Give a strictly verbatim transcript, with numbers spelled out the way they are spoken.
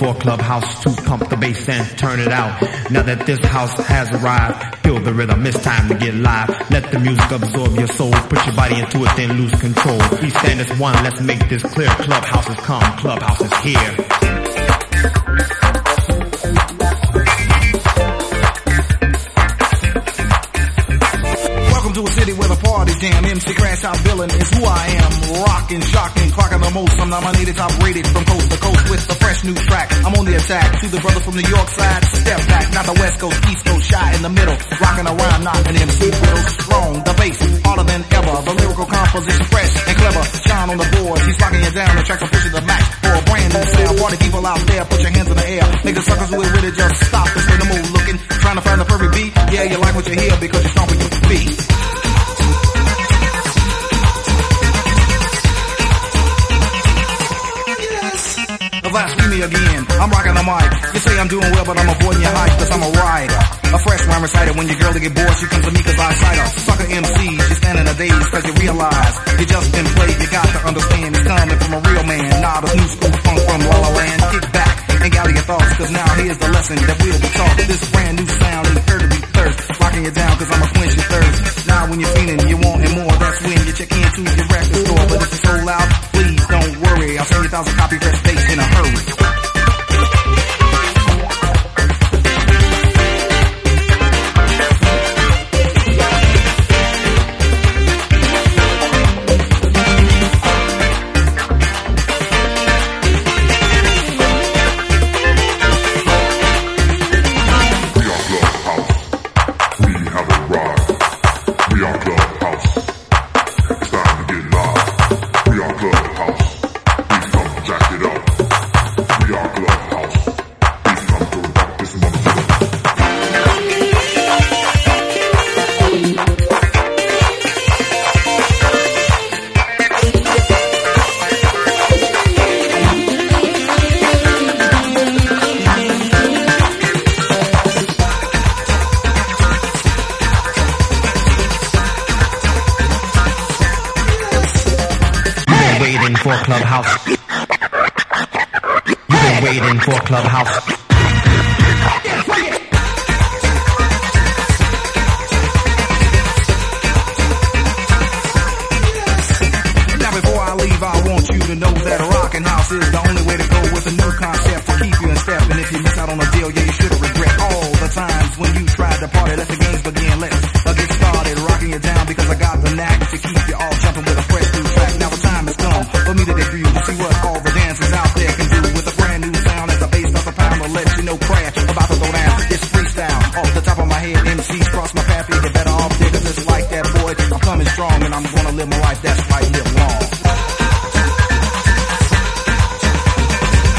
for Clubhouse to pump the bass and turn it out. Now that this house has arrived, feel the rhythm, it's time to get live. Let the music absorb your soul, put your body into it, then lose control. We stand as one, let's make this clear. Clubhouse has come, Clubhouse is here. To a city where the party jam, M C Crash Out Villain is who I am. Rockin', shocking, clocking the most. I'm nominated, top rated from coast to coast with the fresh new track. I'm on the attack. To the brothers from New York side, step back, not the West Coast, East Coast, shy in the middle. Rockin' around, not an M C real strong. The bass, harder than ever. The lyrical composition fresh and clever. Shine on the board, he's locking you down. The tracks are pushing the max for a brand new sound. Party people out there, put your hands in the air. Make the suckers who are with it just stop and spin the move. Looking, trying to find the perfect beat. Yeah, you like what you hear because you're stomping your feet. Blaspheme me again, I'm rocking the mic. You say I'm doing well, but I'm avoiding your hype, cause I'm a rider. A fresh rhyme reciter, when your girl to get bored, she comes to me cause I cite her. Sucker M C, she's standing a daze, cause you realize you just been played, you got to understand. It's coming from a real man, not a new school funk from La La Land. Kick back and gather your thoughts, cause now here's the lesson that we'll be taught. This brand new sound ain't heard to be thirst, locking you down cause I'm a quench your thirst. Now when you're feeling you wanting more, that's when you check into your record store. But if it's so loud, please don't worry, I'll send you a thousand copy press bass in a hurry. For Clubhouse. You've been waiting for Clubhouse. Now before I leave, I want you to know that a rockin' house is the only way to go with a new concept to keep you in step. And if you miss out on a deal, yeah, you should regret all the times when you tried to party. Let the games begin. Let's uh, get started rocking you down because I got the knack to keep you all jumping with a fresh new track. Now the time has come for me to debut to see what all the dancers out there can do with a brand new sound as the bass starts to pound to let you know crash about to go down. It's freestyle off the top of my head. M Cs cross my path, you get better off there 'cause it's like that, boy. I'm coming strong and I'm gonna live my life. That's right.